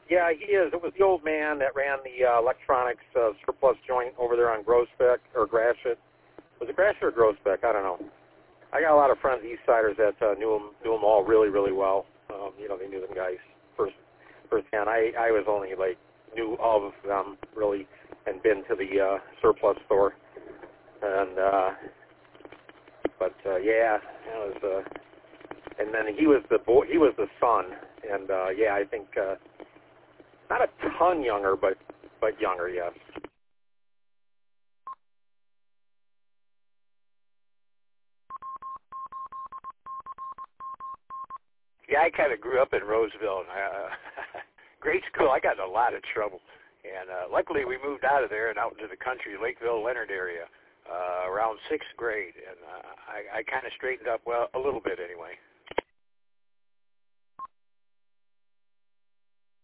Yeah, he is. It was the old man that ran the electronics surplus joint over there on Groesbeck or Gratiot. Was it Gratiot or Groesbeck? I don't know. I got a lot of friends, East Siders, that knew them all really, really well. They knew them guys firsthand. I was only knew of them really, and been to the surplus store, and yeah, it was. And then he was the boy. He was the son, and yeah, I think not a ton younger, but younger, yes. Yeah, I kind of grew up in Roseville. And great school. I got in a lot of trouble. And luckily we moved out of there and out into the country, Lakeville, Leonard area, around 6th grade. And I kind of straightened up, well, a little bit anyway.